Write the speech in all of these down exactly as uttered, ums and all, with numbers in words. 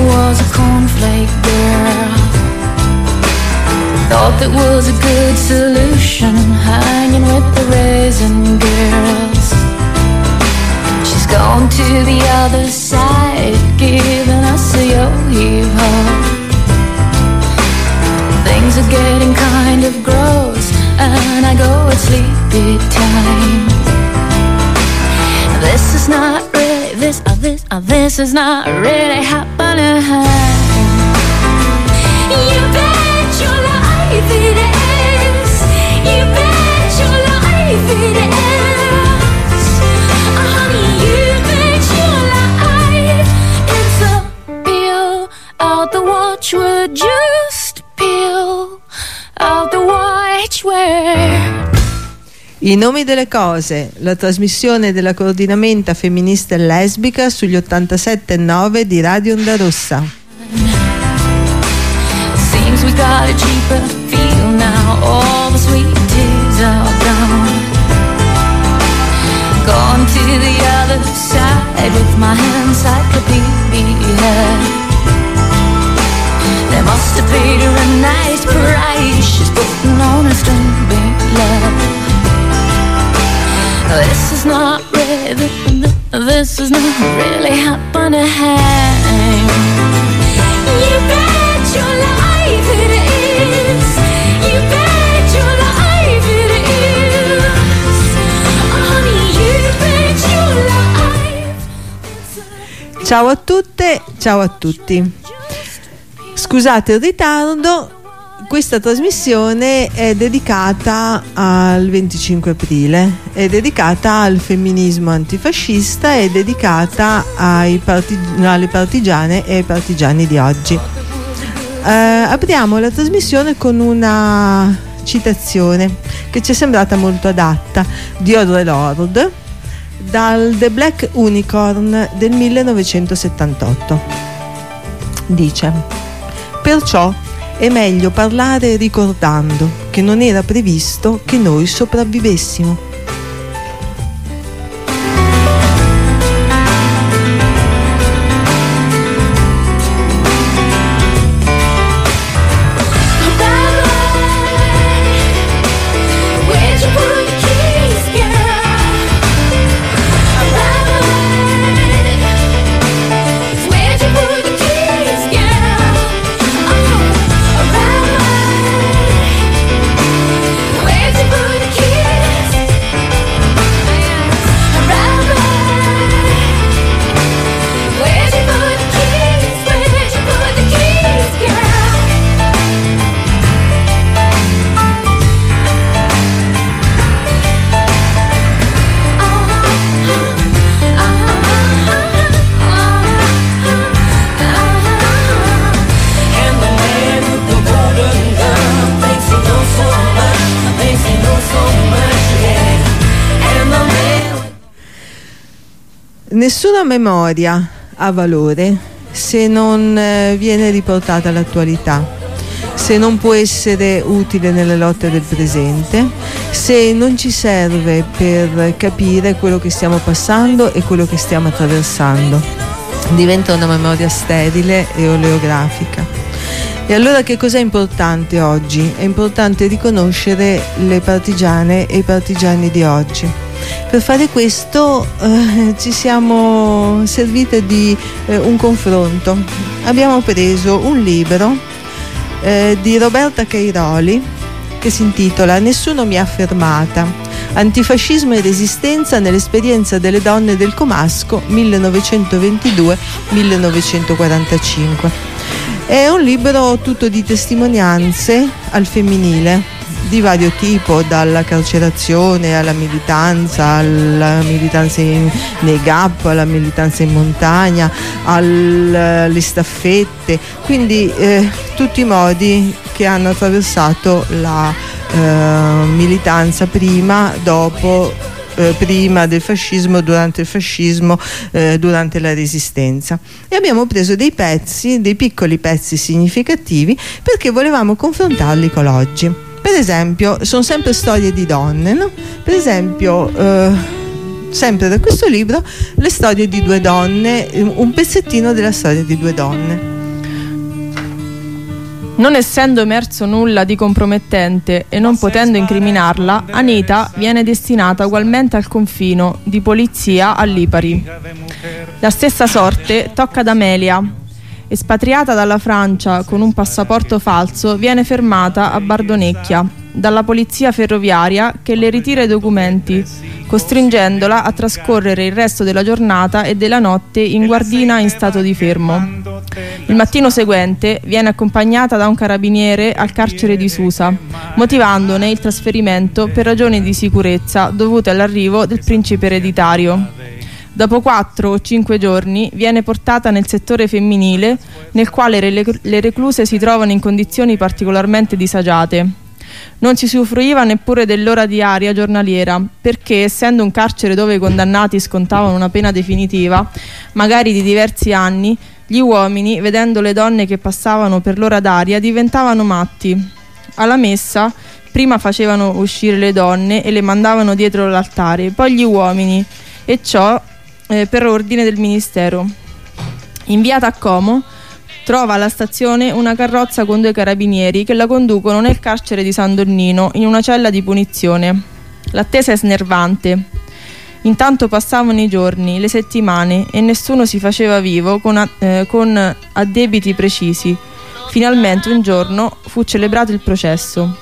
was a cornflake girl. Thought that was a good solution, hanging with the raisin girls. She's gone to the other side, giving us a yo-heave-ho. Things are getting kind of gross, and I go at sleepy time. This is not really, this, uh, this, uh, this is not really happening. You bet your life it is. You bet your life it is. Oh, honey, you bet your life. It's a peel out the watchword, just peel out the watchword. I nomi delle cose, la trasmissione della coordinamenta femminista e lesbica sugli ottantasette e nove di Radio Onda Rossa. Seems we got a cheaper feel now, all the sweet teas are gone. Gone to the other side with my encyclopedia. They must have paid her a nice price, she's putting on a stupid love. This is not really, this is not really happening. You bet your life it is. You bet your life it is. Oh, honey, you bet your life. Ciao a tutte, ciao a tutti. Scusate il ritardo. Questa trasmissione è dedicata al venticinque aprile, è dedicata al femminismo antifascista, è dedicata ai parti- alle partigiane e ai partigiani di oggi. Eh, apriamo la trasmissione con una citazione che ci è sembrata molto adatta di Audre Lorde dal The Black Unicorn del millenovecentosettantotto. Dice: perciò è meglio parlare ricordando che non era previsto che noi sopravvivessimo. Nessuna memoria ha valore se non eh, viene riportata all'attualità, se non può essere utile nelle lotte del presente, se non ci serve per capire quello che stiamo passando e quello che stiamo attraversando. Diventa una memoria sterile e oleografica. E allora che cos'è importante oggi? È importante riconoscere le partigiane e i partigiani di oggi. Per fare questo eh, ci siamo servite di eh, un confronto. Abbiamo preso un libro eh, di Roberta Cairoli che si intitola Nessuno mi ha fermata, antifascismo e resistenza nell'esperienza delle donne del Comasco millenovecentoventidue millenovecentoquarantacinque. È un libro tutto di testimonianze al femminile di vario tipo, dalla carcerazione alla militanza, alla militanza in, nei gap, alla militanza in montagna, alle staffette, quindi eh, tutti i modi che hanno attraversato la eh, militanza prima, dopo, eh, prima del fascismo, durante il fascismo, eh, durante la resistenza. E abbiamo preso dei pezzi, dei piccoli pezzi significativi, perché volevamo confrontarli con l'oggi. Per esempio, sono sempre storie di donne, no? Per esempio, eh, sempre da questo libro, le storie di due donne, un pezzettino della storia di due donne. Non essendo emerso nulla di compromettente e non potendo incriminarla, Anita viene destinata ugualmente al confino di polizia a Lipari. La stessa sorte tocca ad Amelia. Espatriata dalla Francia con un passaporto falso, viene fermata a Bardonecchia dalla polizia ferroviaria che le ritira i documenti, costringendola a trascorrere il resto della giornata e della notte in guardina in stato di fermo. Il mattino seguente viene accompagnata da un carabiniere al carcere di Susa, motivandone il trasferimento per ragioni di sicurezza dovute all'arrivo del principe ereditario. Dopo quattro o cinque giorni viene portata nel settore femminile, nel quale le recluse si trovano in condizioni particolarmente disagiate. Non si usufruiva neppure dell'ora diaria giornaliera, perché essendo un carcere dove i condannati scontavano una pena definitiva, magari di diversi anni, gli uomini, vedendo le donne che passavano per l'ora d'aria, diventavano matti. Alla messa prima facevano uscire le donne e le mandavano dietro l'altare, poi gli uomini, e ciò eh, per ordine del ministero. Inviata a Como, trova alla stazione una carrozza con due carabinieri che la conducono nel carcere di San Donnino in una cella di punizione. L'attesa è snervante. Intanto passavano i giorni, le settimane e nessuno si faceva vivo con, a, eh, con addebiti precisi. Finalmente un giorno fu celebrato il processo.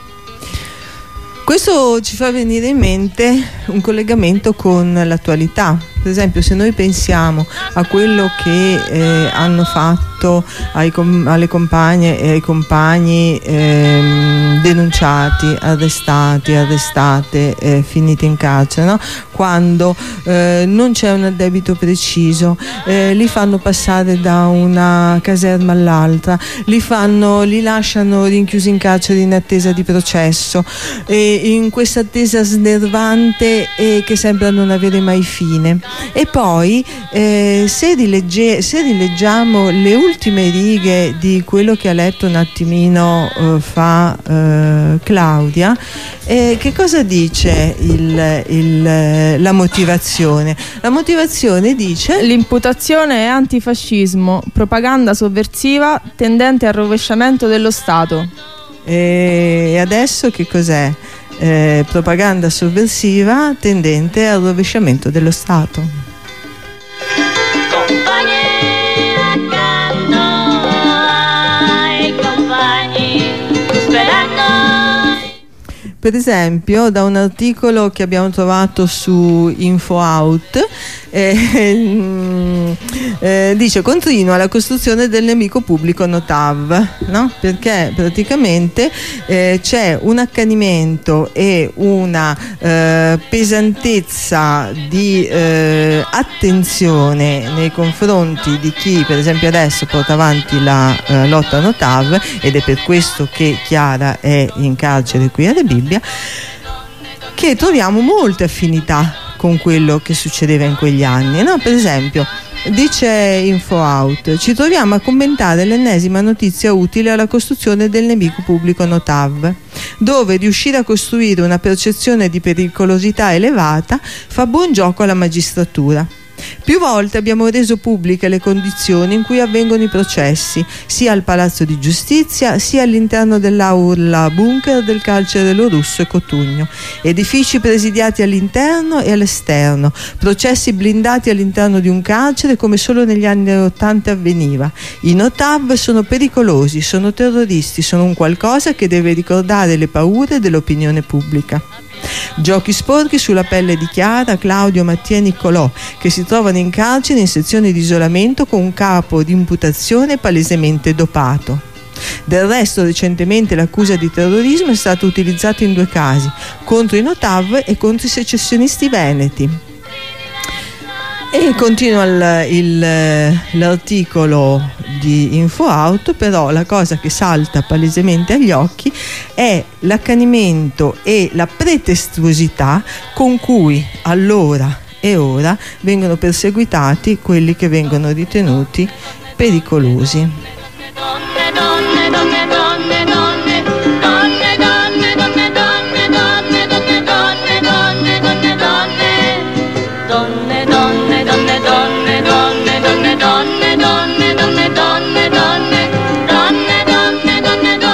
Questo ci fa venire in mente un collegamento con l'attualità. Per esempio, se noi pensiamo a quello che eh, hanno fatto ai com- alle compagne e ai compagni ehm, denunciati, arrestati, arrestate, eh, finiti in carcere, no? Quando eh, non c'è un addebito preciso, eh, li fanno passare da una caserma all'altra, li fanno, li lasciano rinchiusi in carcere in attesa di processo, e in questa attesa snervante e che sembra non avere mai fine. E poi eh, se, rilegge, se rileggiamo le ultime righe di quello che ha letto un attimino eh, fa eh, Claudia, eh, che cosa dice il, il, la motivazione? La motivazione dice: l'imputazione è antifascismo, propaganda sovversiva tendente al rovesciamento dello Stato. E adesso che cos'è? Eh, propaganda sovversiva tendente al rovesciamento dello Stato. Per esempio, da un articolo che abbiamo trovato su InfoOut, eh, eh, dice: continua la costruzione del nemico pubblico Notav, no? Perché praticamente eh, c'è un accanimento e una eh, pesantezza di eh, attenzione nei confronti di chi, per esempio, adesso porta avanti la eh, lotta Notav, ed è per questo che Chiara è in carcere qui a Rebibbia, che troviamo molte affinità con quello che succedeva in quegli anni, no? Per esempio, dice InfoOut: ci troviamo a commentare l'ennesima notizia utile alla costruzione del nemico pubblico Notav, dove riuscire a costruire una percezione di pericolosità elevata fa buon gioco alla magistratura. Più volte abbiamo reso pubbliche le condizioni in cui avvengono i processi, sia al Palazzo di Giustizia sia all'interno dell'aula bunker del carcere Lo Russo e Cotugno, edifici presidiati all'interno e all'esterno, processi blindati all'interno di un carcere come solo negli anni ottanta avveniva. I Notav sono pericolosi, sono terroristi, sono un qualcosa che deve ricordare le paure dell'opinione pubblica. Giochi sporchi sulla pelle di Chiara, Claudio, Mattia e Niccolò, che si trovano in carcere in sezione di isolamento con un capo di imputazione palesemente dopato. Del resto, recentemente l'accusa di terrorismo è stata utilizzata in due casi, contro i Notav e contro i secessionisti veneti. E continua il, il, l'articolo di InfoOut, però la cosa che salta palesemente agli occhi è l'accanimento e la pretestuosità con cui allora e ora vengono perseguitati quelli che vengono ritenuti pericolosi. Donne, donne, donne, donne, donne, donne, donne, donne, donne, donne, donne,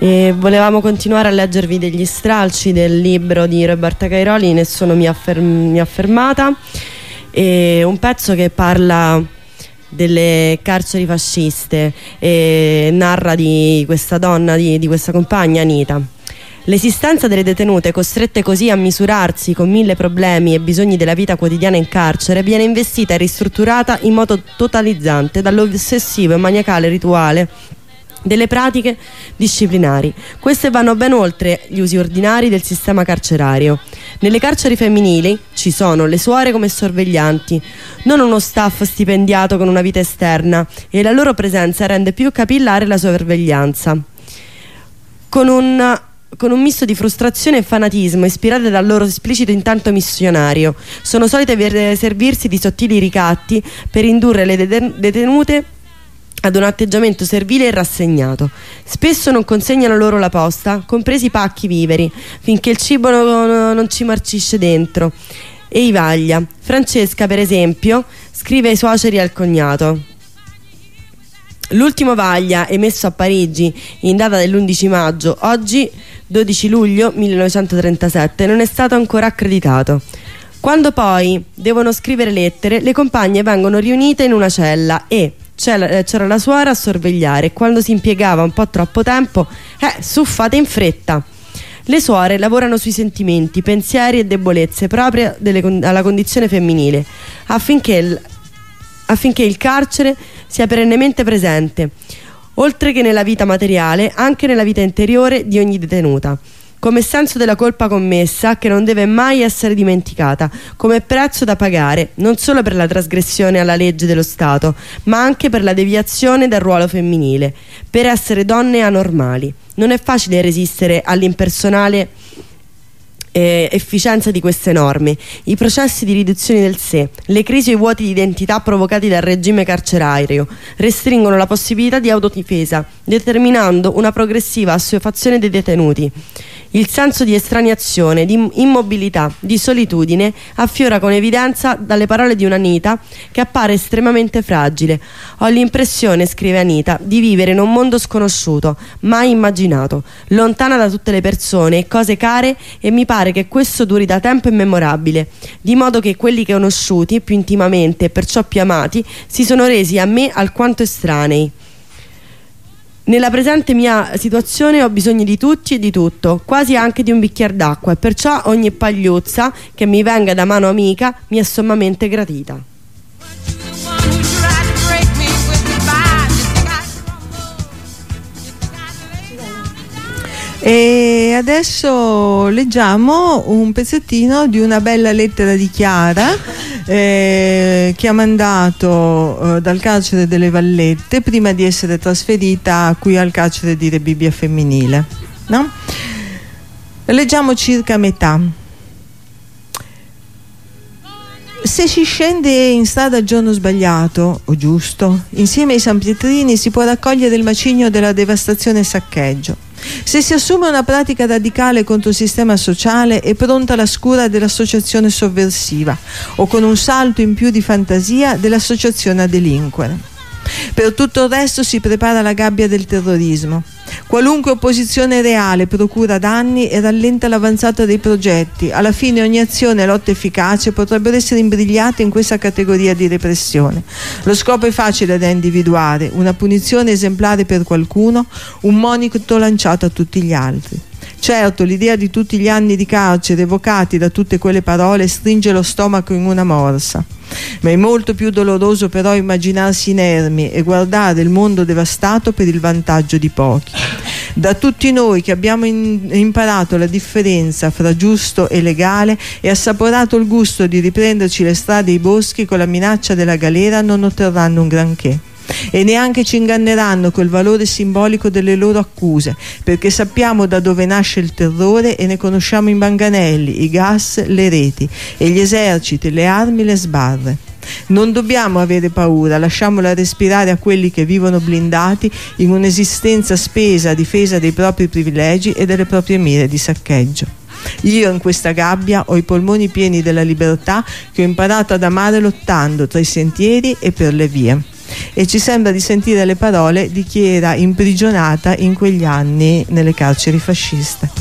E volevamo continuare a leggervi degli stralci del libro di Roberta Cairoli, Nessuno mi ha ferm- mi ha fermata, e un pezzo che parla delle carceri fasciste e narra di questa donna, di, di questa compagna, Anita. L'esistenza delle detenute, costrette così a misurarsi con mille problemi e bisogni della vita quotidiana in carcere, viene investita e ristrutturata in modo totalizzante dall'ossessivo e maniacale rituale delle pratiche disciplinari. Queste vanno ben oltre gli usi ordinari del sistema carcerario. Nelle carceri femminili ci sono le suore come sorveglianti, non uno staff stipendiato con una vita esterna, e la loro presenza rende più capillare la sorveglianza. Con un con un misto di frustrazione e fanatismo, ispirate dal loro esplicito intento missionario, sono solite servirsi di sottili ricatti per indurre le detenute ad un atteggiamento servile e rassegnato. Spesso non consegnano loro la posta, compresi i pacchi viveri, finché il cibo non, non ci marcisce dentro e i vaglia. Francesca, per esempio, scrive ai suoceri e al cognato: l'ultimo vaglia emesso a Parigi in data dell'undici maggio, oggi dodici luglio millenovecentotrentasette, non è stato ancora accreditato. Quando poi devono scrivere lettere, le compagne vengono riunite in una cella e c'era la suora a sorvegliare. Quando si impiegava un po' troppo tempo, eh, su, fate in fretta. Le suore lavorano sui sentimenti, pensieri e debolezze proprie delle, alla condizione femminile, affinché il, affinché il carcere sia perennemente presente, oltre che nella vita materiale, anche nella vita interiore di ogni detenuta, come senso della colpa commessa che non deve mai essere dimenticata, come prezzo da pagare non solo per la trasgressione alla legge dello Stato, ma anche per la deviazione dal ruolo femminile, per essere donne anormali. Non è facile resistere all'impersonale Eh, efficienza di queste norme. I processi di riduzione del sé, le crisi e i vuoti di identità provocati dal regime carcerario restringono la possibilità di autodifesa, determinando una progressiva assuefazione dei detenuti. Il senso di estraniazione, di immobilità, di solitudine affiora con evidenza dalle parole di un'Anita che appare estremamente fragile. Ho l'impressione, scrive Anita, di vivere in un mondo sconosciuto, mai immaginato, lontana da tutte le persone e cose care, e mi pare che questo duri da tempo immemorabile, di modo che quelli che ho conosciuti più intimamente e perciò più amati si sono resi a me alquanto estranei. Nella presente mia situazione ho bisogno di tutti e di tutto, quasi anche di un bicchiere d'acqua, e perciò ogni pagliuzza che mi venga da mano amica mi è sommamente gratita. E adesso leggiamo un pezzettino di una bella lettera di Chiara eh, che ha mandato eh, dal carcere delle Vallette prima di essere trasferita qui al carcere di Rebibbia femminile, no? Leggiamo circa metà. Se si scende in strada al giorno sbagliato o giusto, insieme ai San Pietrini si può raccogliere il macigno della devastazione e saccheggio. Se si assume una pratica radicale contro il sistema sociale, è pronta la scura dell'associazione sovversiva o, con un salto in più di fantasia, dell'associazione a delinquere. Per tutto il resto si prepara la gabbia del terrorismo. Qualunque opposizione reale procura danni e rallenta l'avanzata dei progetti. Alla fine ogni azione e lotta efficace potrebbero essere imbrigliate in questa categoria di repressione. Lo scopo è facile da individuare: una punizione esemplare per qualcuno, un monito lanciato a tutti gli altri. Certo, l'idea di tutti gli anni di carcere evocati da tutte quelle parole stringe lo stomaco in una morsa, ma è molto più doloroso però immaginarsi inermi e guardare il mondo devastato per il vantaggio di pochi. Da tutti noi che abbiamo in- imparato la differenza fra giusto e legale e assaporato il gusto di riprenderci le strade e i boschi con la minaccia della galera, non otterranno un granché. E neanche ci inganneranno col valore simbolico delle loro accuse, perché sappiamo da dove nasce il terrore e ne conosciamo i manganelli, i gas, le reti, e gli eserciti, le armi, le sbarre. Non dobbiamo avere paura, lasciamola respirare a quelli che vivono blindati in un'esistenza spesa a difesa dei propri privilegi e delle proprie mire di saccheggio. Io in questa gabbia ho i polmoni pieni della libertà che ho imparato ad amare lottando tra i sentieri e per le vie. e ci sembra di sentire le parole di chi era imprigionata in quegli anni nelle carceri fasciste.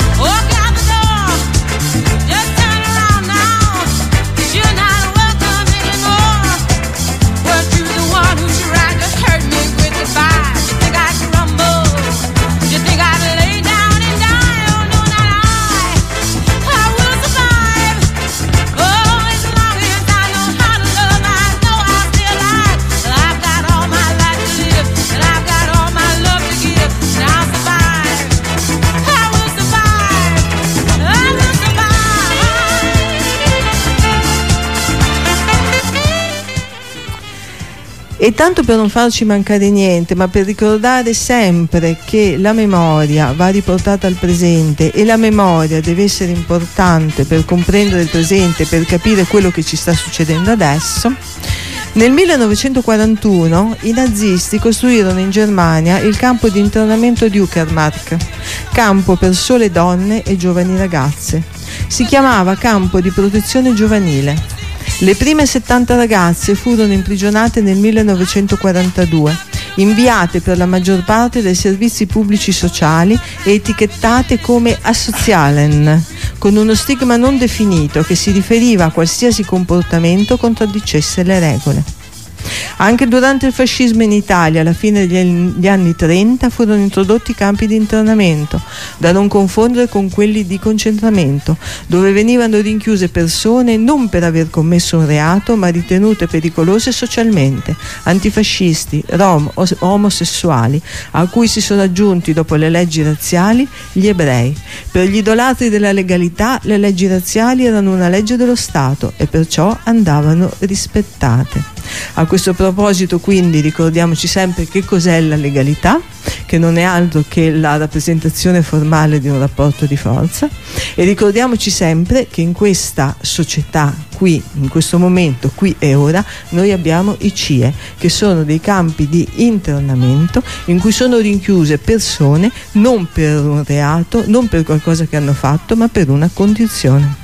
E tanto per non farci mancare niente, ma per ricordare sempre che la memoria va riportata al presente e la memoria deve essere importante per comprendere il presente, per capire quello che ci sta succedendo adesso, nel millenovecentoquarantuno i nazisti costruirono in Germania il campo di internamento di Uckermark, campo per sole donne e giovani ragazze. Si chiamava campo di protezione giovanile. Le prime settanta ragazze furono imprigionate nel millenovecentoquarantadue, inviate per la maggior parte dai servizi pubblici sociali e etichettate come Asozialen, con uno stigma non definito che si riferiva a qualsiasi comportamento contraddicesse le regole. Anche durante il fascismo in Italia, alla fine degli anni trenta, furono introdotti campi di internamento, da non confondere con quelli di concentramento, dove venivano rinchiuse persone non per aver commesso un reato, ma ritenute pericolose socialmente, antifascisti, rom, os- omosessuali, a cui si sono aggiunti, dopo le leggi razziali, gli ebrei. Per gli idolatri della legalità, le leggi razziali erano una legge dello Stato e perciò andavano rispettate. A questo proposito, quindi, ricordiamoci sempre che cos'è la legalità, che non è altro che la rappresentazione formale di un rapporto di forza, e ricordiamoci sempre che in questa società, qui, in questo momento, qui e ora, noi abbiamo i C I E, che sono dei campi di internamento in cui sono rinchiuse persone non per un reato, non per qualcosa che hanno fatto, ma per una condizione.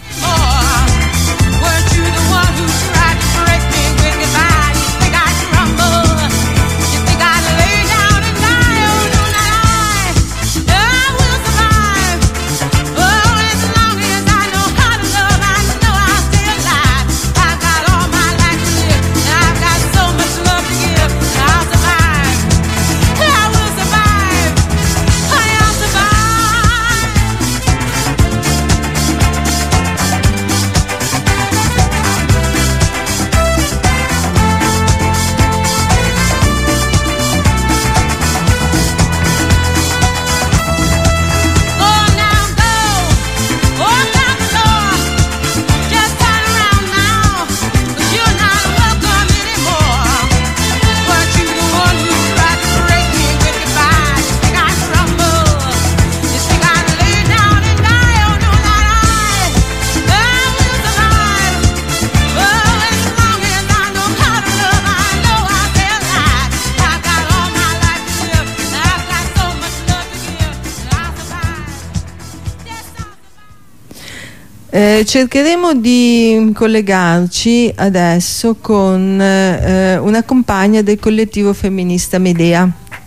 Eh, cercheremo di collegarci adesso con eh, una compagna del collettivo femminista Medea,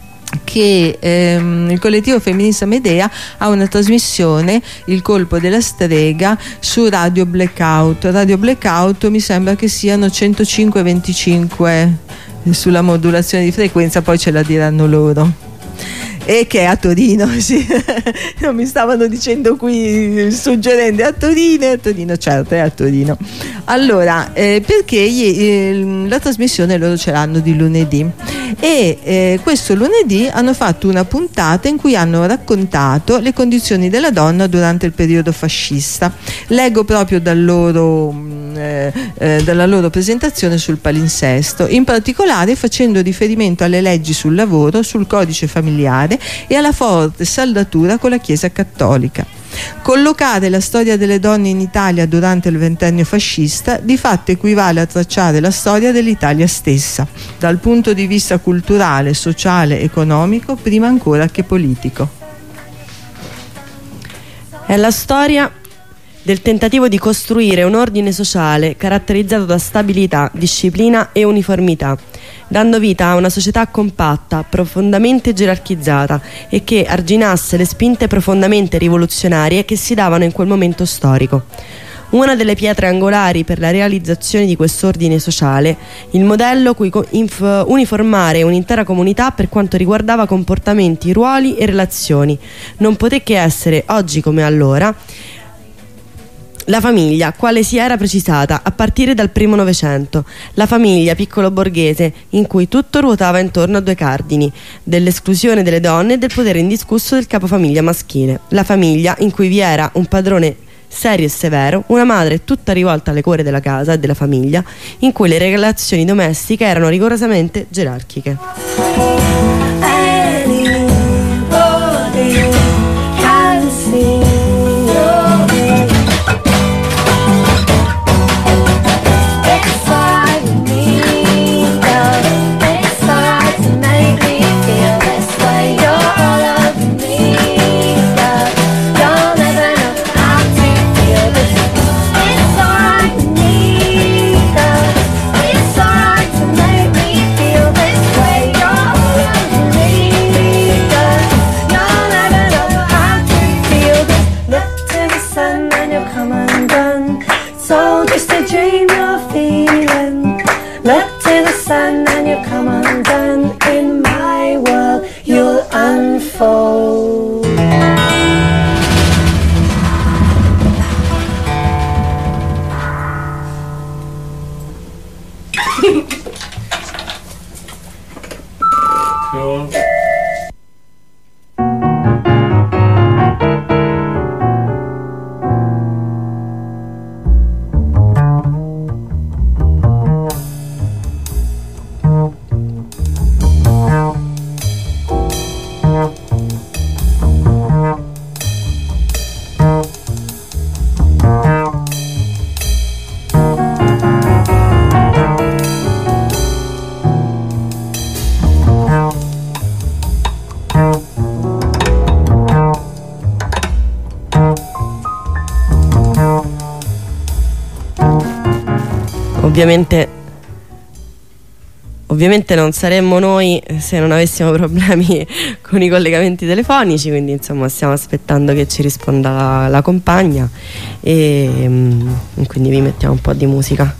che ehm, il collettivo femminista Medea ha una trasmissione, Il colpo della strega, su Radio Blackout. Radio Blackout mi sembra che siano centocinque venticinque sulla modulazione di frequenza, poi ce la diranno loro. E che è a Torino, sì. Non mi stavano dicendo qui, suggerendo, è a Torino, è a Torino, certo è a Torino. Allora, eh, perché eh, la trasmissione loro ce l'hanno di lunedì e eh, questo lunedì hanno fatto una puntata in cui hanno raccontato le condizioni della donna durante il periodo fascista. Leggo proprio dal loro Eh, eh, dalla loro presentazione sul palinsesto, in particolare facendo riferimento alle leggi sul lavoro, sul codice familiare e alla forte saldatura con la Chiesa cattolica. Collocare la storia delle donne in Italia durante il ventennio fascista di fatto equivale a tracciare la storia dell'Italia stessa, dal punto di vista culturale, sociale, economico, prima ancora che politico. È la storia del tentativo di costruire un ordine sociale caratterizzato da stabilità, disciplina e uniformità, dando vita a una società compatta, profondamente gerarchizzata e che arginasse le spinte profondamente rivoluzionarie che si davano in quel momento storico. Una delle pietre angolari per la realizzazione di quest'ordine sociale, il modello cui uniformare un'intera comunità per quanto riguardava comportamenti, ruoli e relazioni, non poté che essere, oggi come allora, la famiglia, quale si era precisata a partire dal primo Novecento, la famiglia piccolo borghese in cui tutto ruotava intorno a due cardini, dell'esclusione delle donne e del potere indiscusso del capofamiglia maschile, la famiglia in cui vi era un padrone serio e severo, una madre tutta rivolta alle cure della casa e della famiglia, in cui le relazioni domestiche erano rigorosamente gerarchiche. Ovviamente, ovviamente non saremmo noi se non avessimo problemi con i collegamenti telefonici, quindi insomma stiamo aspettando che ci risponda la, la compagna e um, quindi vi mettiamo un po' di musica.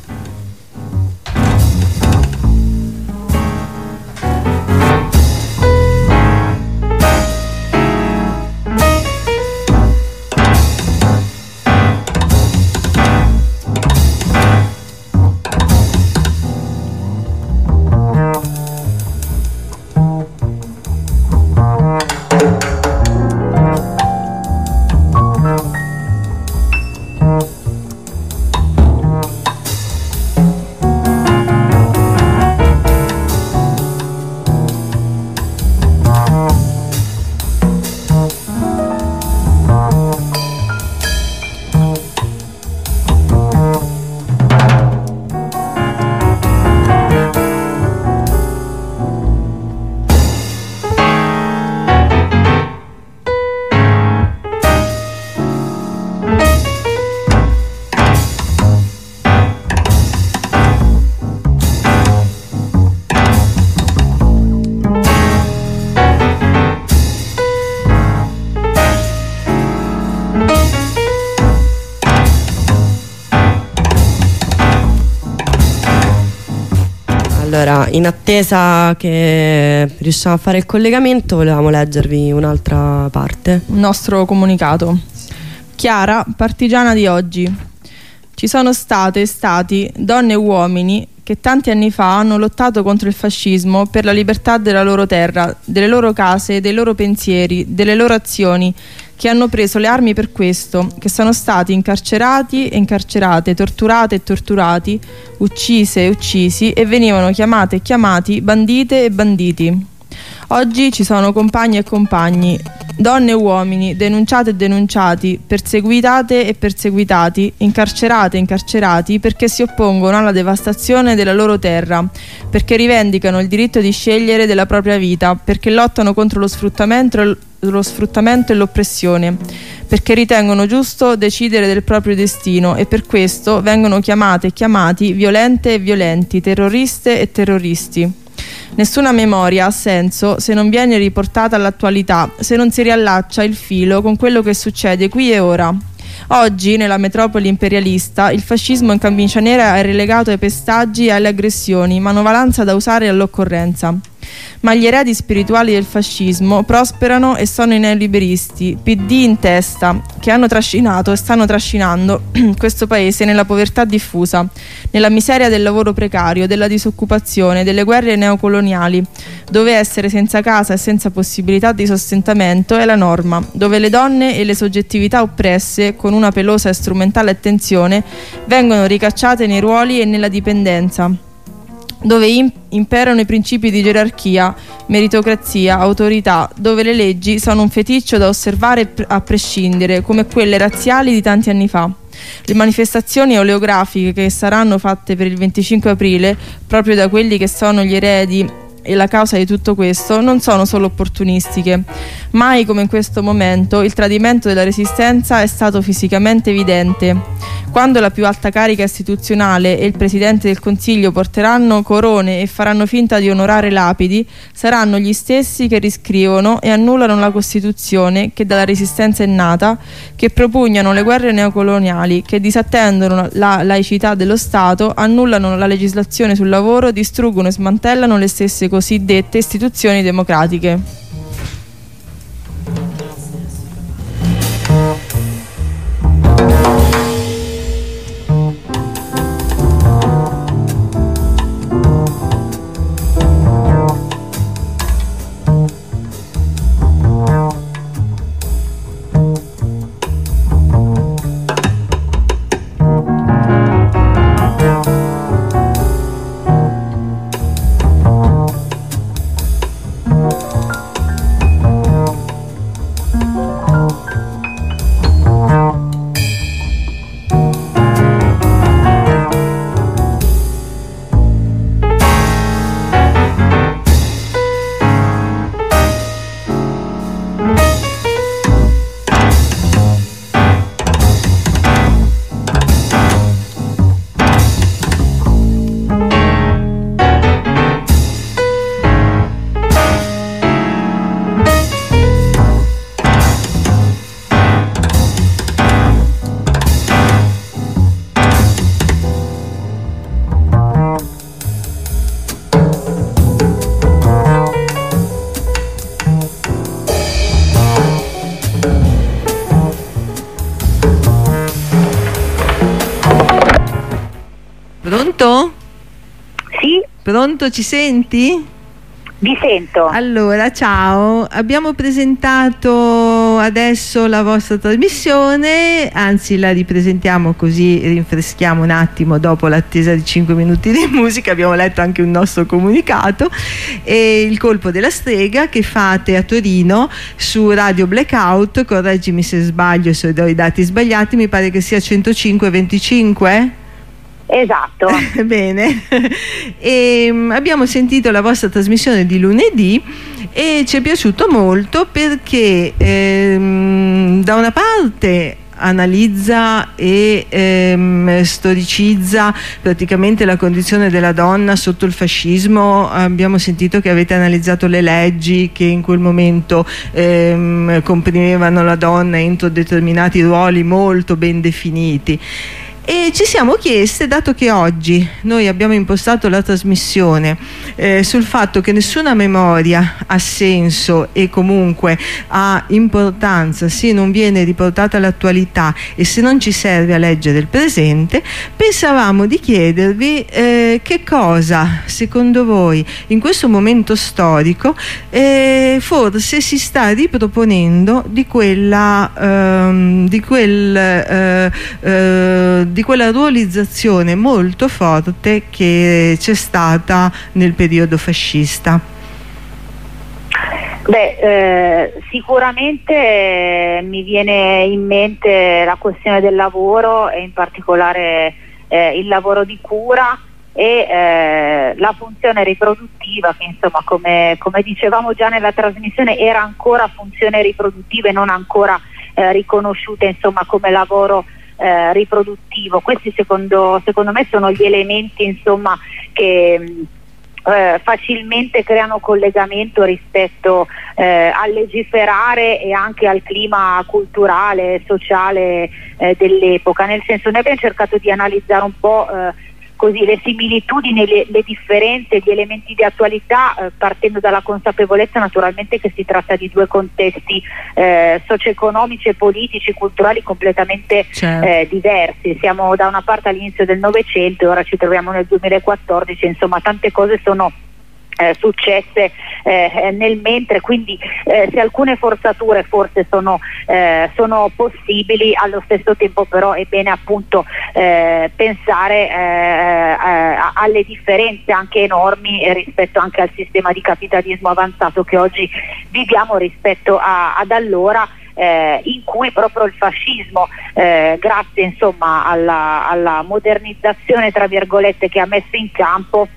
Allora, in attesa che riusciamo a fare il collegamento, volevamo leggervi un'altra parte. Un nostro comunicato. Chiara, partigiana di oggi. Ci sono state e stati donne e uomini che tanti anni fa hanno lottato contro il fascismo per la libertà della loro terra, delle loro case, dei loro pensieri, delle loro azioni, che hanno preso le armi per questo, che sono stati incarcerati e incarcerate, torturate e torturati, uccise e uccisi e venivano chiamate e chiamati bandite e banditi. Oggi ci sono compagni e compagni, donne e uomini, denunciate e denunciati, perseguitate e perseguitati, incarcerate e incarcerati perché si oppongono alla devastazione della loro terra, perché rivendicano il diritto di scegliere della propria vita, perché lottano contro lo sfruttamento, lo sfruttamento e l'oppressione, perché ritengono giusto decidere del proprio destino e per questo vengono chiamate e chiamati violente e violenti, terroriste e terroristi. Nessuna memoria ha senso se non viene riportata all'attualità, se non si riallaccia il filo con quello che succede qui e ora. Oggi, nella metropoli imperialista, il fascismo in camicia nera è relegato ai pestaggi e alle aggressioni, manovalanza da usare all'occorrenza. Ma gli eredi spirituali del fascismo prosperano e sono i neoliberisti, P D in testa, che hanno trascinato e stanno trascinando questo paese nella povertà diffusa, nella miseria del lavoro precario, della disoccupazione, delle guerre neocoloniali, dove essere senza casa e senza possibilità di sostentamento è la norma, dove le donne e le soggettività oppresse, con una pelosa e strumentale attenzione, vengono ricacciate nei ruoli e nella dipendenza, dove imperano i principi di gerarchia, meritocrazia, autorità, dove le leggi sono un feticcio da osservare a prescindere, come quelle razziali di tanti anni fa. Le manifestazioni oleografiche che saranno fatte per il venticinque aprile, proprio da quelli che sono gli eredi e la causa di tutto questo, non sono solo opportunistiche. Mai come in questo momento il tradimento della resistenza è stato fisicamente evidente. Quando la più alta carica istituzionale e il Presidente del Consiglio porteranno corone e faranno finta di onorare lapidi, saranno gli stessi che riscrivono e annullano la Costituzione che dalla resistenza è nata, che propugnano le guerre neocoloniali, che disattendono la laicità dello Stato, annullano la legislazione sul lavoro, distruggono e smantellano le stesse cosiddette istituzioni democratiche. Pronto? Sì? Pronto, ci senti? Vi sento. Allora, ciao, abbiamo presentato adesso la vostra trasmissione, anzi la ripresentiamo così rinfreschiamo un attimo dopo l'attesa di cinque minuti di musica. Abbiamo letto anche un nostro comunicato, e Il colpo della strega che fate a Torino su Radio Blackout, correggimi se sbaglio, se do i dati sbagliati, mi pare che sia centocinque venticinque. Esatto. Bene. E, um, abbiamo sentito la vostra trasmissione di lunedì e ci è piaciuto molto perché ehm, da una parte analizza e ehm, storicizza praticamente la condizione della donna sotto il fascismo. Abbiamo sentito che avete analizzato le leggi che in quel momento ehm, comprimevano la donna entro determinati ruoli molto ben definiti. E ci siamo chieste, dato che oggi noi abbiamo impostato la trasmissione eh, sul fatto che nessuna memoria ha senso e comunque ha importanza se non viene riportata all'attualità e se non ci serve a leggere il presente, pensavamo di chiedervi eh, che cosa secondo voi in questo momento storico eh, forse si sta riproponendo di quella ehm, di quel eh, eh, di quella ruolizzazione molto forte che c'è stata nel periodo fascista. Beh, eh, sicuramente eh, mi viene in mente la questione del lavoro e in particolare eh, il lavoro di cura e eh, la funzione riproduttiva che insomma come, come dicevamo già nella trasmissione era ancora funzione riproduttiva e non ancora eh, riconosciute insomma come lavoro eh, riproduttivo. Questi secondo, secondo me sono gli elementi insomma che Eh, facilmente creano collegamento rispetto eh, al legiferare e anche al clima culturale, sociale eh, dell'epoca. Nel senso, noi abbiamo cercato di analizzare un po' eh, così le similitudini, le, le differenze, gli elementi di attualità, eh, partendo dalla consapevolezza naturalmente che si tratta di due contesti eh, socio-economici e politici, culturali completamente certo. eh, diversi. Siamo da una parte all'inizio del Novecento e ora ci troviamo nel duemilaquattordici, insomma tante cose sono Eh, successe eh, nel mentre, quindi eh, se alcune forzature forse sono, eh, sono possibili, allo stesso tempo però è bene appunto eh, pensare eh, eh, alle differenze anche enormi rispetto anche al sistema di capitalismo avanzato che oggi viviamo rispetto a, ad allora, Eh, in cui proprio il fascismo, eh, grazie insomma alla, alla modernizzazione tra virgolette che ha messo in campo,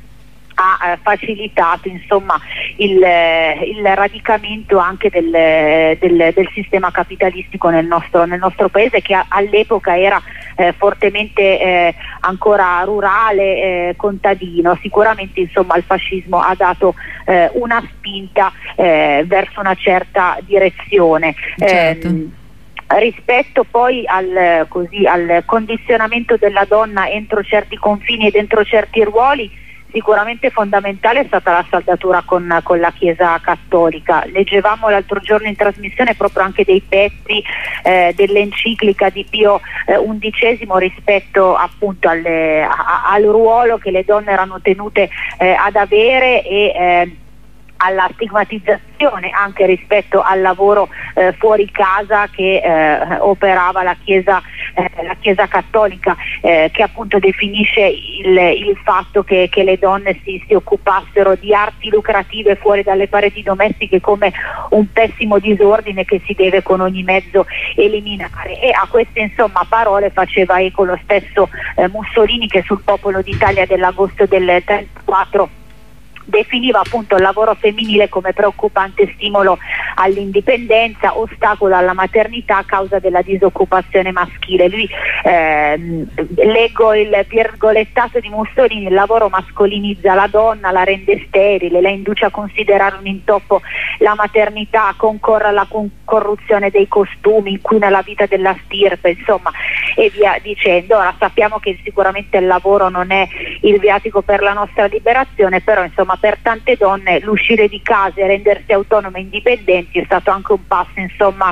ha eh, facilitato insomma il, eh, il radicamento anche del, del, del sistema capitalistico nel nostro, nel nostro paese, che a, all'epoca era eh, fortemente eh, ancora rurale, eh, contadino. Sicuramente insomma il fascismo ha dato eh, una spinta eh, verso una certa direzione. Certo. Eh, Rispetto poi al, così, al condizionamento della donna entro certi confini e dentro certi ruoli, sicuramente fondamentale è stata la saldatura con, con la Chiesa Cattolica. Leggevamo l'altro giorno in trasmissione proprio anche dei pezzi eh, dell'enciclica di Pio eh, undicesimo rispetto appunto alle, a, al ruolo che le donne erano tenute eh, ad avere e eh, alla stigmatizzazione anche rispetto al lavoro eh, fuori casa che eh, operava la Chiesa, eh, la Chiesa Cattolica, eh, che appunto definisce il, il fatto che, che le donne si, si occupassero di arti lucrative fuori dalle pareti domestiche come un pessimo disordine che si deve con ogni mezzo eliminare. E a queste insomma parole faceva eco lo stesso eh, Mussolini, che sul Popolo d'Italia dell'agosto del trentaquattro definiva appunto il lavoro femminile come preoccupante stimolo all'indipendenza, ostacolo alla maternità a causa della disoccupazione maschile. Lui ehm, leggo il virgolettato di Mussolini: il lavoro mascolinizza la donna, la rende sterile, la induce a considerare un intoppo la maternità, concorre alla con- corruzione dei costumi, inquina la vita della stirpe, insomma, e via dicendo. Ora sappiamo che sicuramente il lavoro non è il viatico per la nostra liberazione, però insomma per tante donne l'uscire di casa e rendersi autonome e indipendenti è stato anche un passo insomma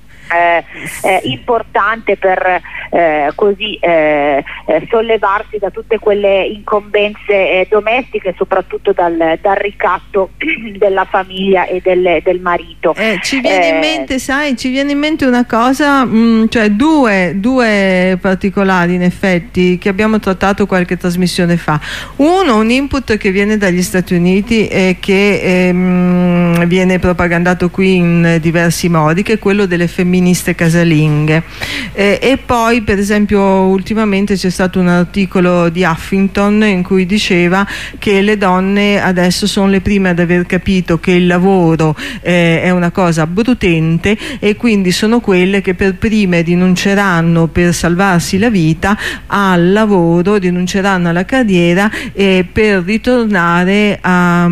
eh, eh, importante per eh, così eh, eh, sollevarsi da tutte quelle incombenze eh, domestiche, soprattutto dal, dal ricatto della famiglia e del, del marito. Eh, ci viene eh, in mente, sai, ci viene in mente una cosa, mh, cioè due, due particolari in effetti che abbiamo trattato qualche trasmissione fa. Uno, un input che viene dagli Stati Uniti e che ehm, viene propagandato qui in diversi modi, che è quello delle femministe casalinghe. Eh, e poi per esempio ultimamente c'è stato un articolo di Huffington in cui diceva che le donne adesso sono le prime ad aver capito che il lavoro eh, è una cosa brutente e quindi sono quelle che per prime rinunceranno per salvarsi la vita al lavoro, rinunceranno alla carriera e per ritornare a,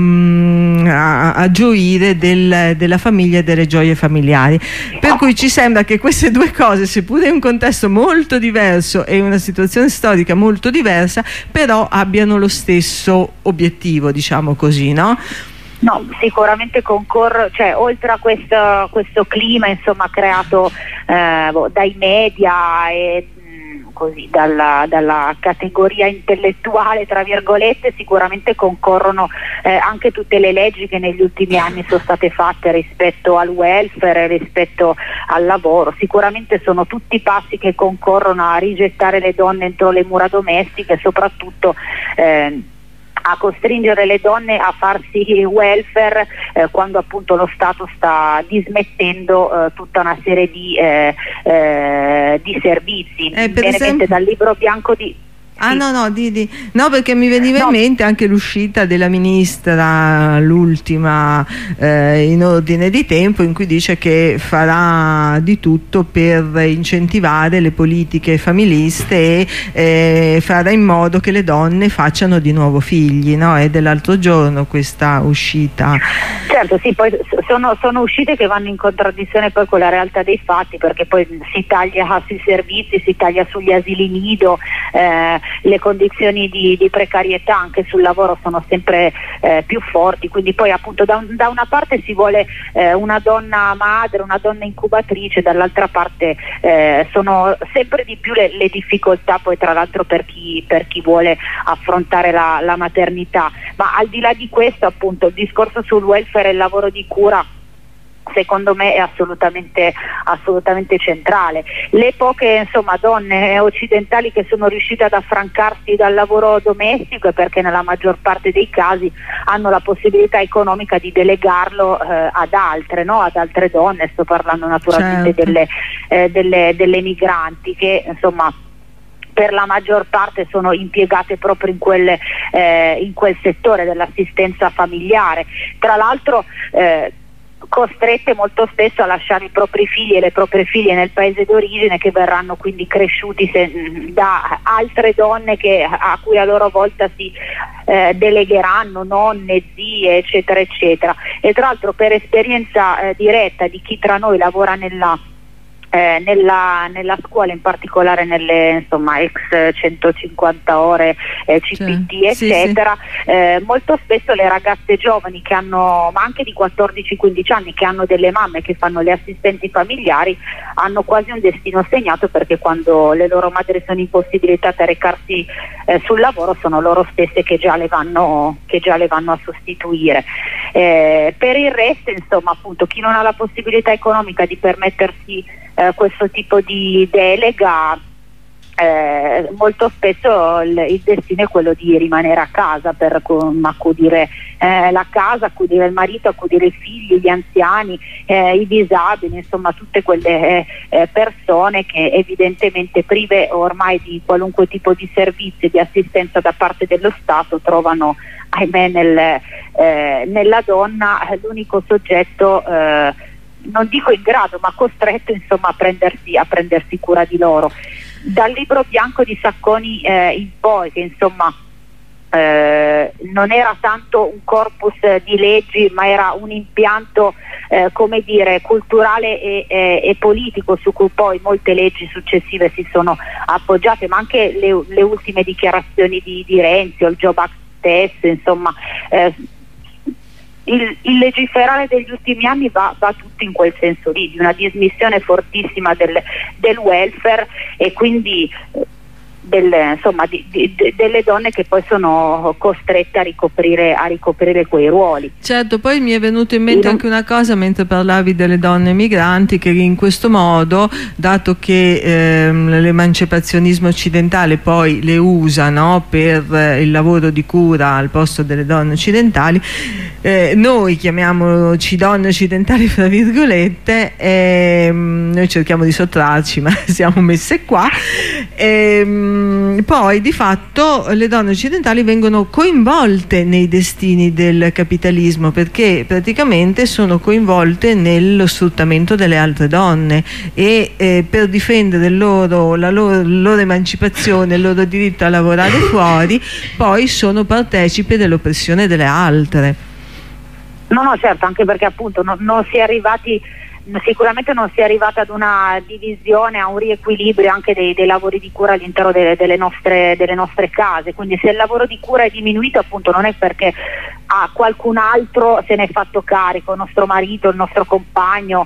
a, a gioire del, della famiglia e delle gioie familiari. Per cui ci sembra che queste due cose, seppure in un contesto molto diverso e una situazione storica molto diversa, però abbiano lo stesso obiettivo, diciamo così, no? No, sicuramente concorro, cioè oltre a questo, questo clima insomma creato eh, dai media e mh, così dalla, dalla categoria intellettuale tra virgolette, sicuramente concorrono eh, anche tutte le leggi che negli ultimi anni sono state fatte rispetto al welfare, rispetto al lavoro. Sicuramente sono tutti passi che concorrono a rigettare le donne entro le mura domestiche e soprattutto eh, a costringere le donne a farsi welfare eh, quando appunto lo Stato sta dismettendo eh, tutta una serie di, eh, eh, di servizi. Eh, per Viene esempio... mente dal libro bianco di Ah sì. no no di, di, no perché mi veniva no. in mente anche l'uscita della ministra, l'ultima eh, in ordine di tempo, in cui dice che farà di tutto per incentivare le politiche familiste e eh, farà in modo che le donne facciano di nuovo figli, no? È dell'altro giorno questa uscita. Certo, sì, poi sono, sono uscite che vanno in contraddizione poi con la realtà dei fatti, perché poi si taglia sui servizi, si taglia sugli asili nido, eh, le condizioni di, di precarietà anche sul lavoro sono sempre eh, più forti, quindi poi appunto da, un, da una parte si vuole eh, una donna madre, una donna incubatrice, dall'altra parte eh, sono sempre di più le, le difficoltà poi tra l'altro per chi, per chi vuole affrontare la, la maternità. Ma al di là di questo, appunto, il discorso sul welfare e il lavoro di cura secondo me è assolutamente, assolutamente centrale. Le poche insomma donne occidentali che sono riuscite ad affrancarsi dal lavoro domestico è perché nella maggior parte dei casi hanno la possibilità economica di delegarlo eh, ad altre, no? Ad altre donne, sto parlando naturalmente certo. delle, eh, delle, delle migranti che insomma per la maggior parte sono impiegate proprio in quel, eh, in quel settore dell'assistenza familiare. Tra l'altro eh, costrette molto spesso a lasciare i propri figli e le proprie figlie nel paese d'origine, che verranno quindi cresciuti se, da altre donne che, a cui a loro volta si eh, delegheranno, nonne, zie, eccetera eccetera. E tra l'altro per esperienza eh, diretta di chi tra noi lavora nella Eh, nella, nella scuola, in particolare nelle insomma ex centocinquanta ore eh, C P T cioè, eccetera sì, sì. Eh, molto spesso le ragazze giovani che hanno, ma anche di quattordici quindici anni, che hanno delle mamme che fanno le assistenti familiari, hanno quasi un destino segnato, perché quando le loro madri sono impossibilitate a recarsi eh, sul lavoro sono loro stesse che già le vanno, che già le vanno a sostituire. Eh, per il resto insomma appunto chi non ha la possibilità economica di permettersi Eh, questo tipo di delega eh, molto spesso il, il destino è quello di rimanere a casa per com, accudire eh, la casa, accudire il marito, accudire i figli, gli anziani, eh, i disabili, insomma tutte quelle eh, persone che evidentemente prive ormai di qualunque tipo di servizio, di assistenza da parte dello Stato, trovano ahimè nel, eh, nella donna l'unico soggetto eh, non dico in grado, ma costretto insomma a prendersi, a prendersi cura di loro. Dal libro bianco di Sacconi eh, in poi, che insomma eh, non era tanto un corpus di leggi, ma era un impianto eh, come dire culturale e, e, e politico, su cui poi molte leggi successive si sono appoggiate, ma anche le, le ultime dichiarazioni di, di Renzi o il Job Act stesso, insomma eh, Il, il legiferare degli ultimi anni va, va tutto in quel senso lì, di una dismissione fortissima del, del welfare e quindi del, insomma, di, di, de, delle donne che poi sono costrette a ricoprire, a ricoprire quei ruoli. Certo, poi mi è venuto in mente non... anche una cosa mentre parlavi delle donne migranti, che in questo modo, dato che ehm, l'emancipazionismo occidentale poi le usa, no, per eh, il lavoro di cura al posto delle donne occidentali, eh, noi chiamiamoci donne occidentali fra virgolette, ehm, noi cerchiamo di sottrarci ma siamo messe qua, ehm, poi di fatto le donne occidentali vengono coinvolte nei destini del capitalismo, perché praticamente sono coinvolte nello sfruttamento delle altre donne e eh, per difendere il loro, la loro, loro emancipazione, il loro diritto a lavorare fuori, poi sono partecipi dell'oppressione delle altre. No, no, certo, anche perché appunto non, non si è arrivati, sicuramente non si è arrivata ad una divisione, a un riequilibrio anche dei, dei lavori di cura all'interno delle, delle, nostre, delle nostre case, quindi se il lavoro di cura è diminuito appunto non è perché ah, qualcun altro se ne è fatto carico, il nostro marito, il nostro compagno,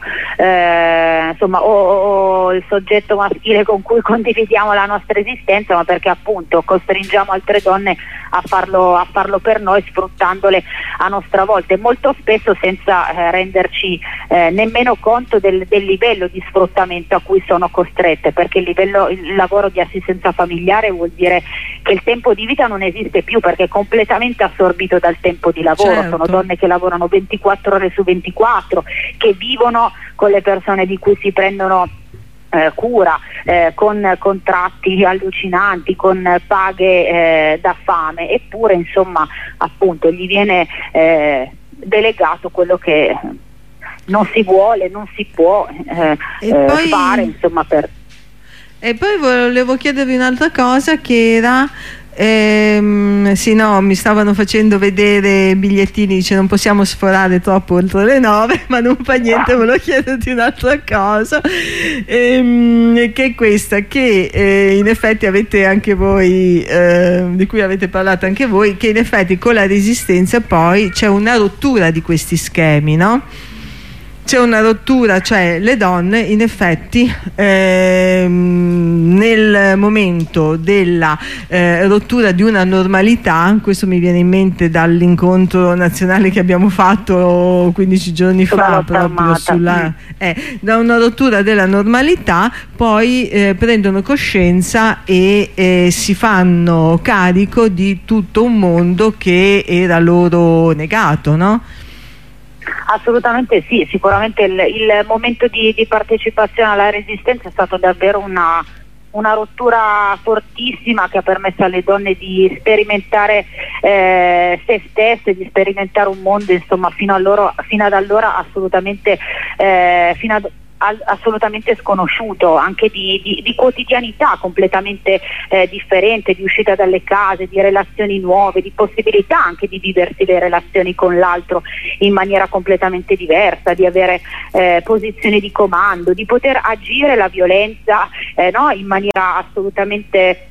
eh, insomma o, o il soggetto maschile con cui condividiamo la nostra esistenza, ma perché appunto costringiamo altre donne a farlo, a farlo per noi, sfruttandole a nostra volta e molto spesso senza eh, renderci eh, nemmeno conto del, del livello di sfruttamento a cui sono costrette, perché il, livello, il lavoro di assistenza familiare vuol dire che il tempo di vita non esiste più, perché è completamente assorbito dal tempo di lavoro. Certo. Sono donne che lavorano ventiquattro ore su ventiquattro, che vivono con le persone di cui si prendono Eh, cura, eh, con contratti allucinanti, con paghe eh, da fame, eppure insomma appunto gli viene eh, delegato quello che non si vuole, non si può eh, eh, poi, fare insomma per... E poi volevo chiedervi un'altra cosa, che era Ehm, sì, no, mi stavano facendo vedere bigliettini, dice non possiamo sforare troppo oltre le nove, ma non fa niente, volevo chiederti un'altra cosa, ehm, che è questa, che eh, in effetti avete anche voi, eh, di cui avete parlato anche voi, che in effetti con la Resistenza poi c'è una rottura di questi schemi, no? C'è una rottura, cioè le donne in effetti ehm, nel momento della eh, rottura di una normalità, questo mi viene in mente dall'incontro nazionale che abbiamo fatto quindici giorni fa, proprio sulla, eh, da una rottura della normalità poi eh, prendono coscienza e eh, si fanno carico di tutto un mondo che era loro negato, no? Assolutamente sì, sicuramente il, il momento di, di partecipazione alla Resistenza è stato davvero una, una rottura fortissima che ha permesso alle donne di sperimentare eh, se stesse, di sperimentare un mondo insomma fino, a loro, fino ad allora assolutamente eh, fino ad assolutamente sconosciuto, anche di, di, di quotidianità completamente eh, differente, di uscita dalle case, di relazioni nuove, di possibilità anche di viversi le relazioni con l'altro in maniera completamente diversa, di avere eh, posizioni di comando, di poter agire la violenza eh, no, in maniera assolutamente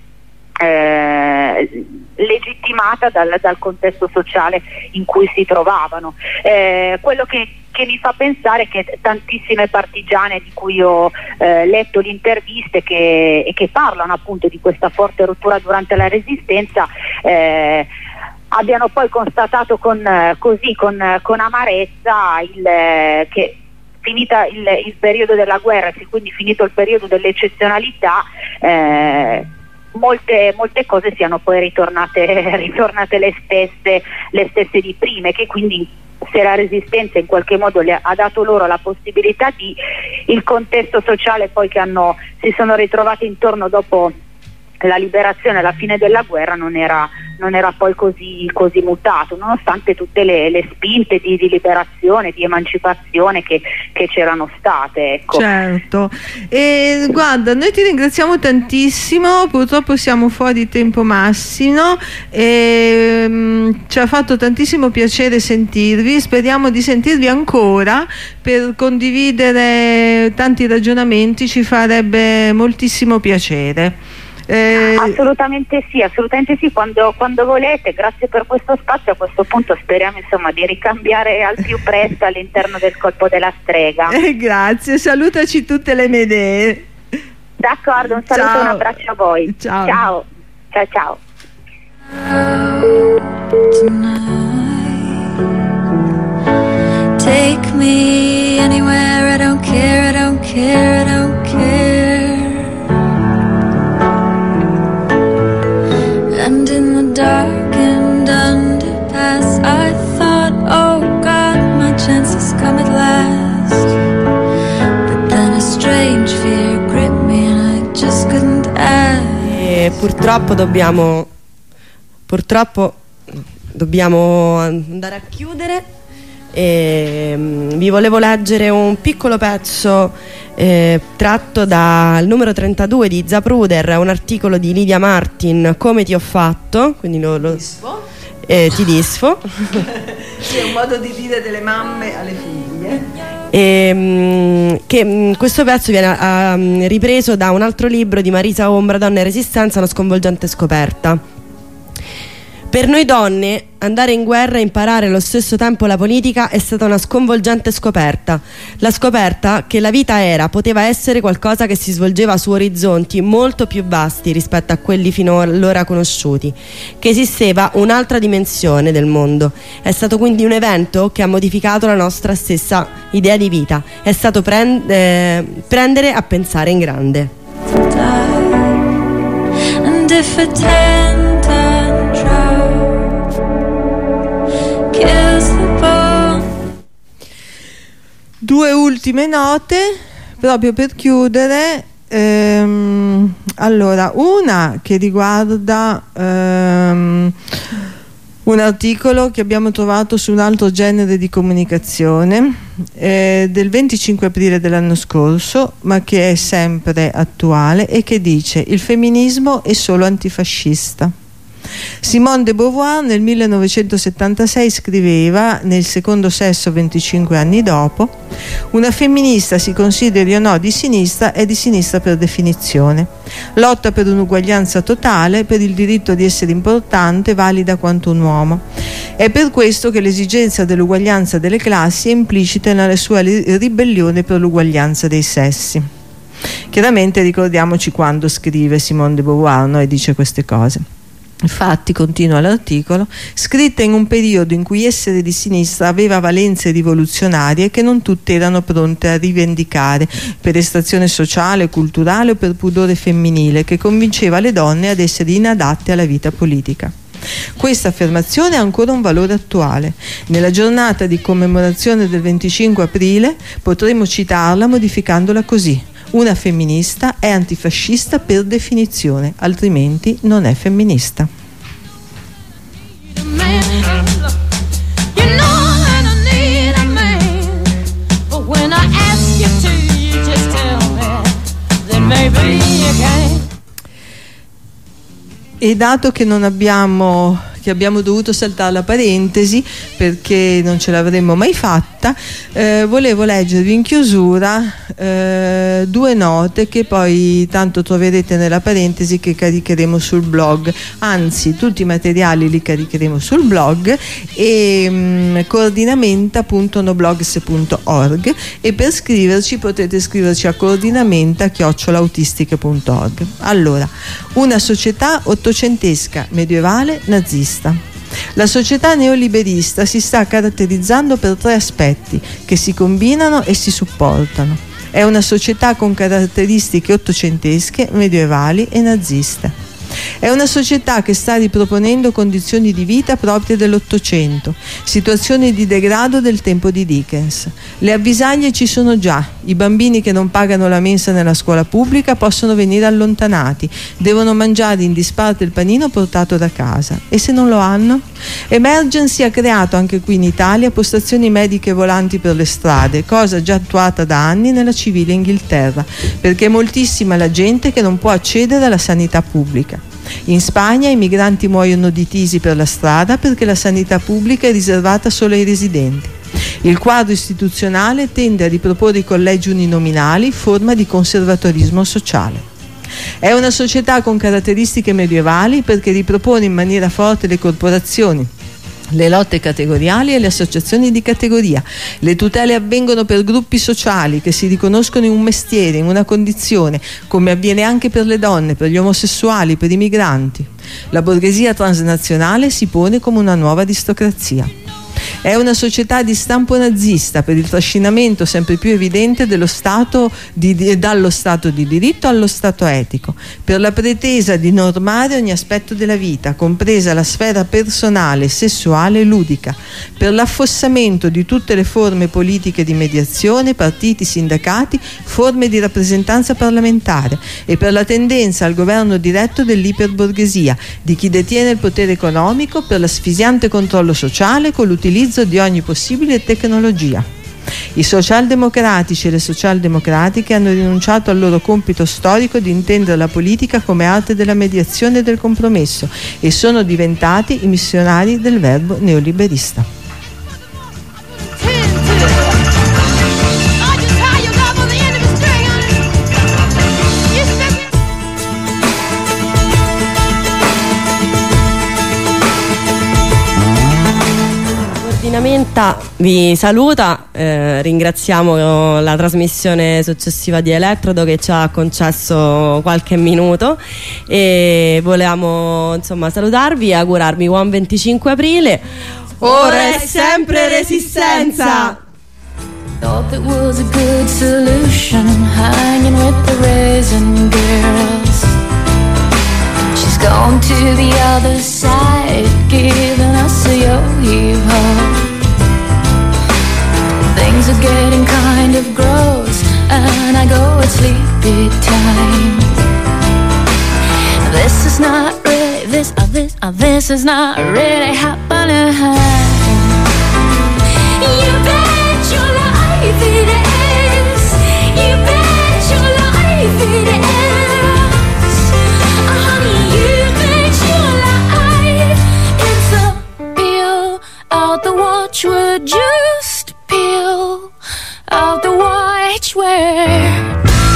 Eh, legittimata dal, dal contesto sociale in cui si trovavano. Eh, quello che, che mi fa pensare che tantissime partigiane di cui ho eh, letto le interviste che, e che parlano appunto di questa forte rottura durante la Resistenza eh, abbiano poi constatato con, così, con, con amarezza il, eh, che finita il, il periodo della guerra, quindi finito il periodo dell'eccezionalità, eh, Molte, molte cose siano poi ritornate, ritornate le stesse, le stesse di prima, e che quindi se la Resistenza in qualche modo le ha dato loro la possibilità di, il contesto sociale poi che hanno, si sono ritrovati intorno dopo la liberazione alla fine della guerra non era, non era poi così, così mutato, nonostante tutte le, le spinte di, di liberazione, di emancipazione che, che c'erano state, ecco. Certo, e guarda, noi ti ringraziamo tantissimo, purtroppo siamo fuori tempo massimo e, um, ci ha fatto tantissimo piacere sentirvi, speriamo di sentirvi ancora per condividere tanti ragionamenti, ci farebbe moltissimo piacere. Eh, assolutamente sì, assolutamente sì, quando, quando volete, grazie per questo spazio. A questo punto speriamo insomma di ricambiare al più presto all'interno del Colpo della Strega. Eh, grazie, salutaci tutte le Medee. D'accordo, un saluto e un abbraccio a voi. Ciao. Ciao, ciao, ciao. Take me anywhere, I don't care, I don't care, I don't care. And in the dark and underpass I thought, oh God, my chance has come at last. But then a strange fear gripped me and I just couldn't ask. E purtroppo dobbiamo purtroppo dobbiamo andare a chiudere. E, um, vi volevo leggere un piccolo pezzo eh, tratto dal numero trentadue di Zapruder, un articolo di Lidia Martin, Come ti ho fatto, quindi lo, lo Disfo. Eh, ti disfo. Sì, è un modo di dire delle mamme alle figlie. E, um, che um, questo pezzo viene uh, ripreso da un altro libro di Marisa Ombra, Donne e Resistenza, una sconvolgente scoperta. Per noi donne andare in guerra e imparare allo stesso tempo la politica è stata una sconvolgente scoperta. La scoperta che la vita era, poteva essere qualcosa che si svolgeva su orizzonti molto più vasti rispetto a quelli fino allora conosciuti, che esisteva un'altra dimensione del mondo. È stato quindi un evento che ha modificato la nostra stessa idea di vita. È stato prend- eh, prendere a pensare in grande. And if a ten ton truck kills the bone. Due ultime note proprio per chiudere. ehm, allora, una che riguarda ehm, un articolo che abbiamo trovato su un altro genere di comunicazione eh, del venticinque aprile dell'anno scorso, ma che è sempre attuale, e che dice: il femminismo è solo antifascista. Simone de Beauvoir nel millenovecentosettantasei scriveva, nel Secondo sesso venticinque anni dopo: una femminista, si consideri o no di sinistra, è di sinistra per definizione. Lotta per un'uguaglianza totale, per il diritto di essere importante, valida quanto un uomo. È per questo che l'esigenza dell'uguaglianza delle classi è implicita nella sua ribellione per l'uguaglianza dei sessi. Chiaramente ricordiamoci quando scrive Simone de Beauvoir, no? E dice queste cose. Infatti, continua l'articolo, scritta in un periodo in cui essere di sinistra aveva valenze rivoluzionarie che non tutte erano pronte a rivendicare, per estrazione sociale, culturale o per pudore femminile, che convinceva le donne ad essere inadatte alla vita politica. Questa affermazione ha ancora un valore attuale. Nella giornata di commemorazione del venticinque aprile potremmo citarla modificandola così: una femminista è antifascista per definizione, altrimenti non è femminista. E dato che non abbiamo che abbiamo dovuto saltare la parentesi perché non ce l'avremmo mai fatta, eh, volevo leggervi in chiusura eh, due note che poi tanto troverete nella parentesi, che caricheremo sul blog. Anzi, tutti i materiali li caricheremo sul blog, e mh, coordinamenta punto noblogs punto org, e per scriverci potete scriverci a coordinamenta chiocciola autistiche punto org. Allora, una società ottocentesca, medievale, nazista. La società neoliberista si sta caratterizzando per tre aspetti che si combinano e si supportano. È una società con caratteristiche ottocentesche, medievali e naziste. È una società che sta riproponendo condizioni di vita proprie dell'Ottocento, situazioni di degrado del tempo di Dickens. Le avvisaglie ci sono già: i bambini che non pagano la mensa nella scuola pubblica possono venire allontanati, devono mangiare in disparte il panino portato da casa. E se non lo hanno? Emergency ha creato anche qui in Italia postazioni mediche volanti per le strade, cosa già attuata da anni nella civile Inghilterra, perché è moltissima la gente che non può accedere alla sanità pubblica. In Spagna i migranti muoiono di tisi per la strada perché la sanità pubblica è riservata solo ai residenti. Il quadro istituzionale tende a riproporre i collegi uninominali, forma di conservatorismo sociale. È una società con caratteristiche medievali perché ripropone in maniera forte le corporazioni, le lotte categoriali e le associazioni di categoria. Le tutele avvengono per gruppi sociali che si riconoscono in un mestiere, in una condizione, come avviene anche per le donne, per gli omosessuali, per i migranti. La borghesia transnazionale si pone come una nuova aristocrazia. È una società di stampo nazista per il trascinamento sempre più evidente dello stato di, dallo Stato di diritto allo Stato etico, per la pretesa di normare ogni aspetto della vita, compresa la sfera personale, sessuale e ludica, per l'affossamento di tutte le forme politiche di mediazione, partiti, sindacati, forme di rappresentanza parlamentare, e per la tendenza al governo diretto dell'iperborghesia, di chi detiene il potere economico, per l'asfisiante controllo sociale con l'utilizzo di ogni possibile tecnologia. I socialdemocratici e le socialdemocratiche hanno rinunciato al loro compito storico di intendere la politica come arte della mediazione e del compromesso e sono diventati i missionari del verbo neoliberista. Vi saluta, eh, ringraziamo la trasmissione successiva di Elettrodo che ci ha concesso qualche minuto, e volevamo insomma salutarvi e augurarvi buon venticinque aprile. Ora è sempre Resistenza! Thought that was a good solution, hanging with the raisin girls. She's gone to the other side, giving us a yo-yo. Things are getting kind of gross, and I go to sleep big time. This is not really, this, uh, this, uh, this is not really happening. You bet your life it is. You bet your life it is. Honey, you bet your life it's a peel out the watchword. Just peel out the watchword.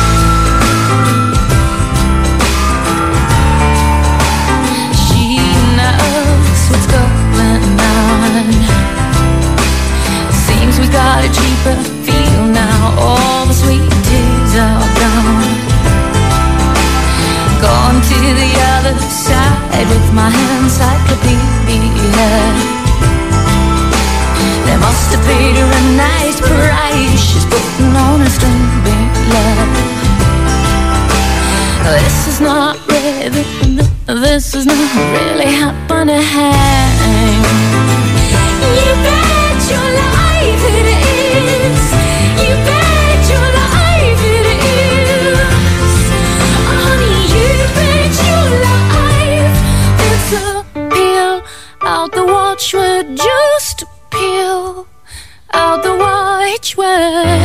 Got a cheaper feel now. All the sweet teas are gone. Gone to the other side with my encyclopedia. They must have paid her a nice price. She's putting on a string big love. This is not really, this is not really happening. You bet your life it is. You bet your life it is. Honey, you bet your life it's a peel out the watchword. Just peel out the watchword.